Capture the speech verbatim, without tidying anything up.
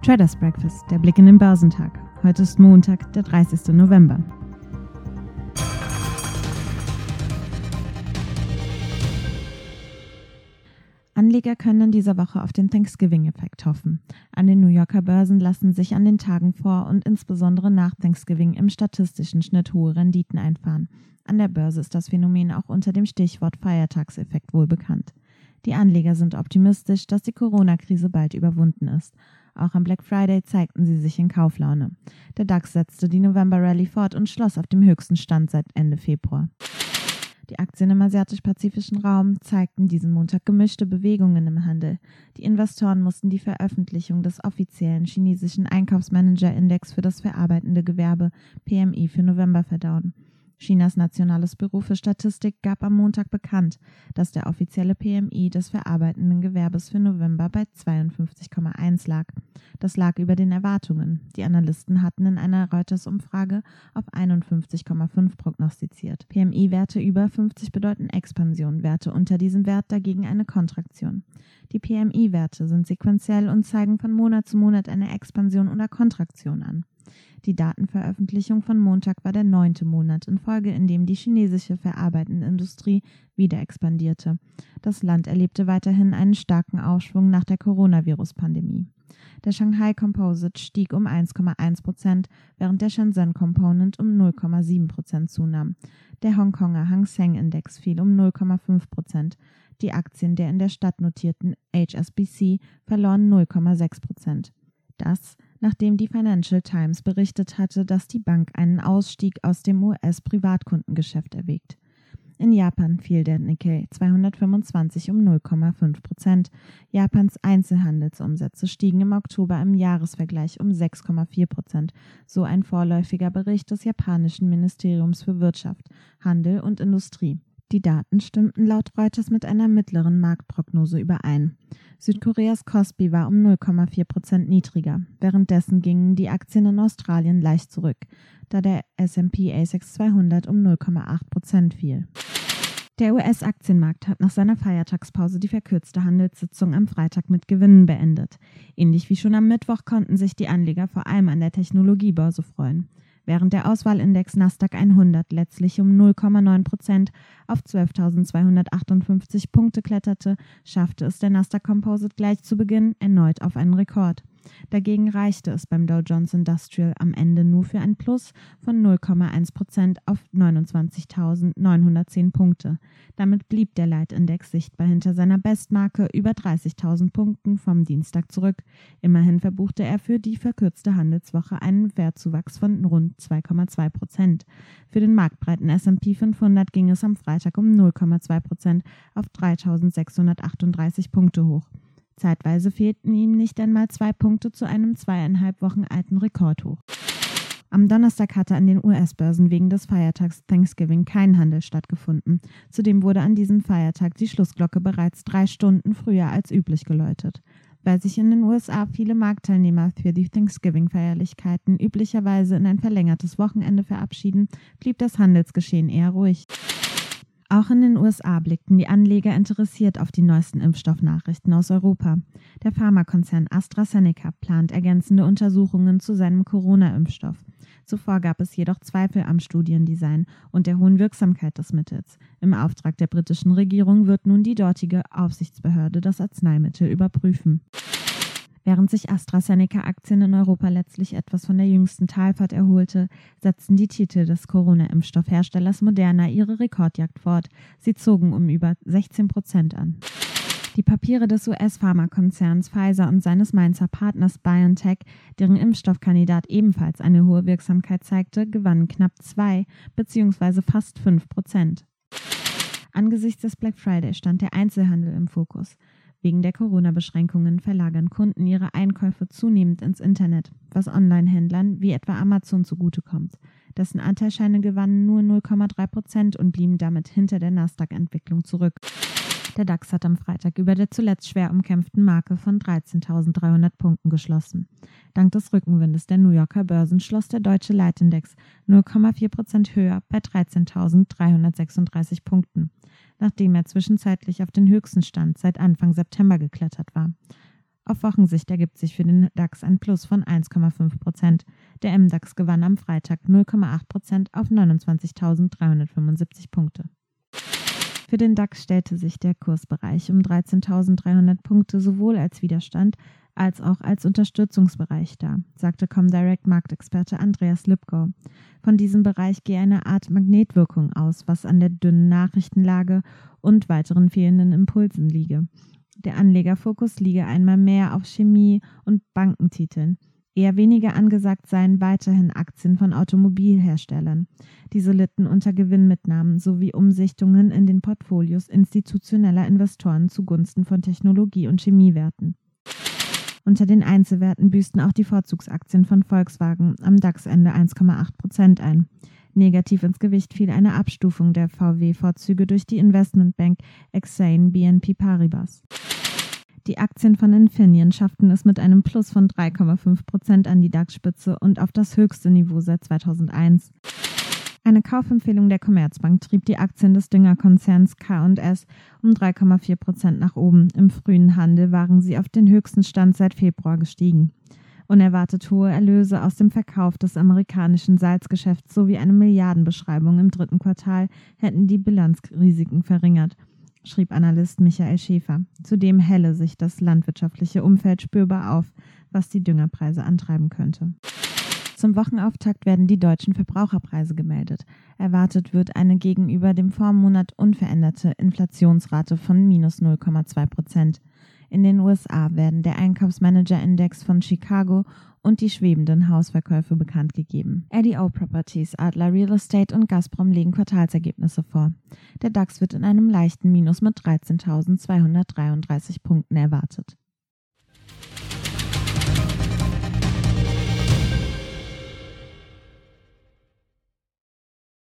Traders Breakfast, der Blick in den Börsentag. Heute ist Montag, der dreißigster November. Anleger können in dieser Woche auf den Thanksgiving-Effekt hoffen. An den New Yorker Börsen lassen sich an den Tagen vor und insbesondere nach Thanksgiving im statistischen Schnitt hohe Renditen einfahren. An der Börse ist das Phänomen auch unter dem Stichwort Feiertagseffekt wohl bekannt. Die Anleger sind optimistisch, dass die Corona-Krise bald überwunden ist. Auch am Black Friday zeigten sie sich in Kauflaune. Der DAX setzte die November-Rallye fort und schloss auf dem höchsten Stand seit Ende Februar. Die Aktien im asiatisch-pazifischen Raum zeigten diesen Montag gemischte Bewegungen im Handel. Die Investoren mussten die Veröffentlichung des offiziellen chinesischen Einkaufsmanager-Index für das verarbeitende Gewerbe P M I für November verdauen. Chinas Nationales Büro für Statistik gab am Montag bekannt, dass der offizielle P M I des verarbeitenden Gewerbes für November bei zweiundfünfzig Komma eins lag. Das lag über den Erwartungen. Die Analysten hatten in einer Reuters-Umfrage auf einundfünfzig Komma fünf prognostiziert. P M I-Werte über fünfzig bedeuten Expansion, Werte unter diesem Wert dagegen eine Kontraktion. Die P M I-Werte sind sequenziell und zeigen von Monat zu Monat eine Expansion oder Kontraktion an. Die Datenveröffentlichung von Montag war der neunte Monat in Folge, in dem die chinesische verarbeitende Industrie wieder expandierte. Das Land erlebte weiterhin einen starken Aufschwung nach der Coronavirus-Pandemie. Der Shanghai Composite stieg um eins Komma eins Prozent, während der Shenzhen Component um null Komma sieben Prozent zunahm. Der Hongkonger Hang Seng Index fiel um null Komma fünf Prozent. Die Aktien der in der Stadt notierten H S B C verloren null Komma sechs Prozent. Das, nachdem die Financial Times berichtet hatte, dass die Bank einen Ausstieg aus dem U S-Privatkundengeschäft erwägt. In Japan fiel der Nikkei zweihundertfünfundzwanzig um null Komma fünf Prozent. Japans Einzelhandelsumsätze stiegen im Oktober im Jahresvergleich um sechs Komma vier Prozent, so ein vorläufiger Bericht des japanischen Ministeriums für Wirtschaft, Handel und Industrie. Die Daten stimmten laut Reuters mit einer mittleren Marktprognose überein. Südkoreas Kospi war um null Komma vier Prozent niedriger. Währenddessen gingen die Aktien in Australien leicht zurück, da der S and P A S X zweihundert um null Komma acht Prozent fiel. Der U S-Aktienmarkt hat nach seiner Feiertagspause die verkürzte Handelssitzung am Freitag mit Gewinnen beendet. Ähnlich wie schon am Mittwoch konnten sich die Anleger vor allem an der Technologiebörse freuen. Während der Auswahlindex Nasdaq hundert letztlich um null Komma neun Prozent auf zwölftausendzweihundertachtundfünfzig Punkte kletterte, schaffte es der Nasdaq Composite gleich zu Beginn erneut auf einen Rekord. Dagegen reichte es beim Dow Jones Industrial am Ende nur für ein Plus von null Komma eins Prozent auf neunundzwanzigtausendneunhundertzehn Punkte. Damit blieb der Leitindex sichtbar hinter seiner Bestmarke über dreißigtausend Punkten vom Dienstag zurück. Immerhin verbuchte er für die verkürzte Handelswoche einen Wertzuwachs von rund zwei Komma zwei Prozent. Für den marktbreiten S and P fünfhundert ging es am Freitag um null Komma zwei Prozent auf dreitausendsechshundertachtunddreißig Punkte hoch. Zeitweise fehlten ihm nicht einmal zwei Punkte zu einem zweieinhalb Wochen alten Rekordhoch. Am Donnerstag hatte an den U S-Börsen wegen des Feiertags Thanksgiving kein Handel stattgefunden. Zudem wurde an diesem Feiertag die Schlussglocke bereits drei Stunden früher als üblich geläutet. Weil sich in den U S A viele Marktteilnehmer für die Thanksgiving-Feierlichkeiten üblicherweise in ein verlängertes Wochenende verabschieden, blieb das Handelsgeschehen eher ruhig. Auch in den U S A blickten die Anleger interessiert auf die neuesten Impfstoffnachrichten aus Europa. Der Pharmakonzern AstraZeneca plant ergänzende Untersuchungen zu seinem Corona-Impfstoff. Zuvor gab es jedoch Zweifel am Studiendesign und der hohen Wirksamkeit des Mittels. Im Auftrag der britischen Regierung wird nun die dortige Aufsichtsbehörde das Arzneimittel überprüfen. Während sich AstraZeneca-Aktien in Europa letztlich etwas von der jüngsten Talfahrt erholte, setzten die Titel des Corona-Impfstoffherstellers Moderna ihre Rekordjagd fort. Sie zogen um über sechzehn Prozent an. Die Papiere des U S-Pharmakonzerns Pfizer und seines Mainzer Partners BioNTech, deren Impfstoffkandidat ebenfalls eine hohe Wirksamkeit zeigte, gewannen knapp zwei bzw. fast fünf Prozent. Angesichts des Black Friday stand der Einzelhandel im Fokus. Wegen der Corona-Beschränkungen verlagern Kunden ihre Einkäufe zunehmend ins Internet, was Online-Händlern wie etwa Amazon zugutekommt. Dessen Anteilsscheine gewannen nur null Komma drei Prozent und blieben damit hinter der Nasdaq-Entwicklung zurück. Der DAX hat am Freitag über der zuletzt schwer umkämpften Marke von dreizehntausenddreihundert Punkten geschlossen. Dank des Rückenwindes der New Yorker Börsen schloss der deutsche Leitindex null Komma vier Prozent höher bei dreizehntausenddreihundertsechsunddreißig Punkten, nachdem er zwischenzeitlich auf den höchsten Stand seit Anfang September geklettert war. Auf Wochensicht ergibt sich für den DAX ein Plus von eins Komma fünf Prozent. Der M DAX gewann am Freitag null Komma acht Prozent auf neunundzwanzigtausenddreihundertfünfundsiebzig Punkte. Für den DAX stellte sich der Kursbereich um dreizehntausenddreihundert Punkte sowohl als Widerstand als auch als Unterstützungsbereich dar, sagte Comdirect-Marktexperte Andreas Lipkow. Von diesem Bereich gehe eine Art Magnetwirkung aus, was an der dünnen Nachrichtenlage und weiteren fehlenden Impulsen liege. Der Anlegerfokus liege einmal mehr auf Chemie- und Bankentiteln. Eher weniger angesagt seien weiterhin Aktien von Automobilherstellern. Diese litten unter Gewinnmitnahmen sowie Umsichtungen in den Portfolios institutioneller Investoren zugunsten von Technologie- und Chemiewerten. Unter den Einzelwerten büßten auch die Vorzugsaktien von Volkswagen am DAX-Ende eins Komma acht Prozent ein. Negativ ins Gewicht fiel eine Abstufung der V W-Vorzüge durch die Investmentbank Exane B N P Paribas. Die Aktien von Infineon schafften es mit einem Plus von drei Komma fünf Prozent an die DAX-Spitze und auf das höchste Niveau seit zweitausendeins. Eine Kaufempfehlung der Commerzbank trieb die Aktien des Düngerkonzerns K und S um drei Komma vier Prozent nach oben. Im frühen Handel waren sie auf den höchsten Stand seit Februar gestiegen. Unerwartet hohe Erlöse aus dem Verkauf des amerikanischen Salzgeschäfts sowie eine Milliardenbeschreibung im dritten Quartal hätten die Bilanzrisiken verringert, schrieb Analyst Michael Schäfer. Zudem helle sich das landwirtschaftliche Umfeld spürbar auf, was die Düngerpreise antreiben könnte. Zum Wochenauftakt werden die deutschen Verbraucherpreise gemeldet. Erwartet wird eine gegenüber dem Vormonat unveränderte Inflationsrate von minus null Komma zwei Prozent. In den U S A werden der Einkaufsmanager-Index von Chicago und die schwebenden Hausverkäufe bekannt gegeben. A D O Properties, Adler Real Estate und Gazprom legen Quartalsergebnisse vor. Der DAX wird in einem leichten Minus mit dreizehntausendzweihundertdreiunddreißig Punkten erwartet.